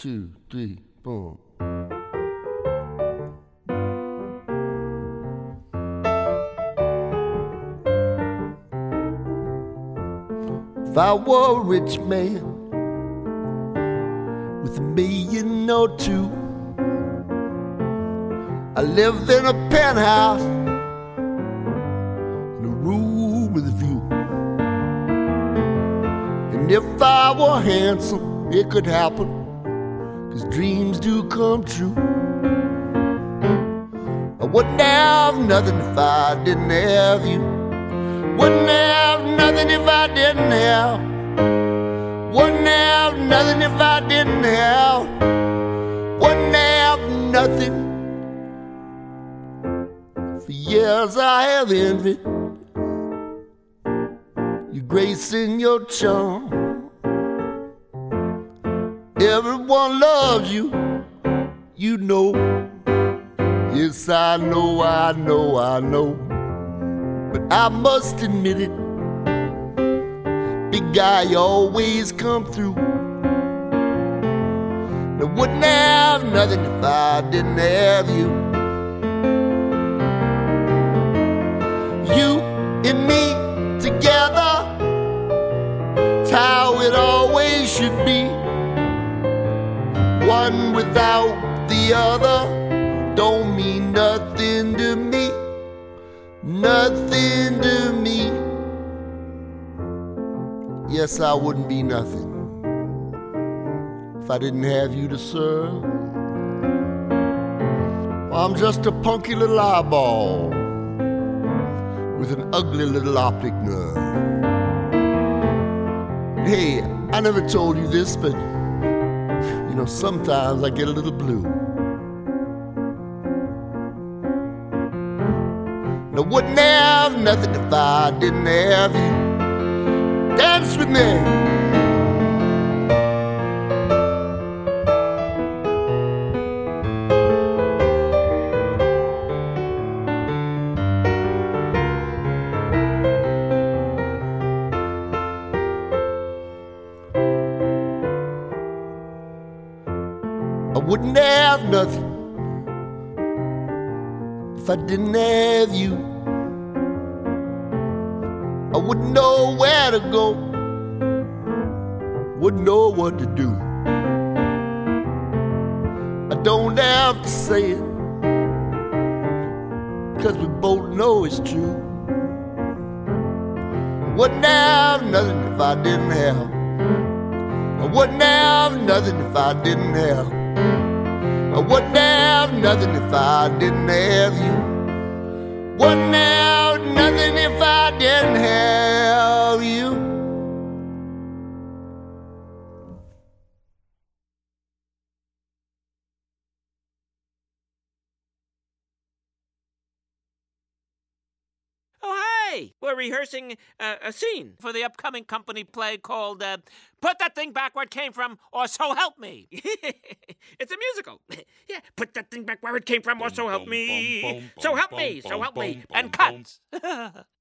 2, 3, boom. If I were a rich man with $1 million or $2 million, I lived in a penthouse in a room with a view. And if I were handsome, it could happen, 'cause dreams do come true. I wouldn't have nothing if I didn't have you. Wouldn't have nothing if I didn't have. Wouldn't have nothing if I didn't have. Wouldn't have nothing. For years I have envied your grace and your charm. Everyone loves you, you know. Yes, I know, I know, I know. But I must admit it, big guy, you always come through. I wouldn't have nothing if I didn't have you. You and me together, it's how it always should be. One without the other don't mean nothing to me. Nothing to me. Yes, I wouldn't be nothing if I didn't have you to serve. I'm just a punky little eyeball with an ugly little optic nerve. Hey, I never told you this, but you know, sometimes I get a little blue. I wouldn't have nothing if I didn't have you. Dance with me. I wouldn't have nothing if I didn't have you. I wouldn't know where to go, wouldn't know what to do. I don't have to say it, 'cause we both know it's true. I wouldn't have nothing if I didn't have. I wouldn't have nothing if I didn't have. I wouldn't have nothing if I didn't have you. Wouldn't have nothing if I didn't have you. Oh, hey! We're rehearsing a scene for the upcoming company play called Put That Thing Back Where It Came From, or So Help Me. It's a musical. Yeah, put that thing back where it came from, or so help me. So help me, so help me. And cut.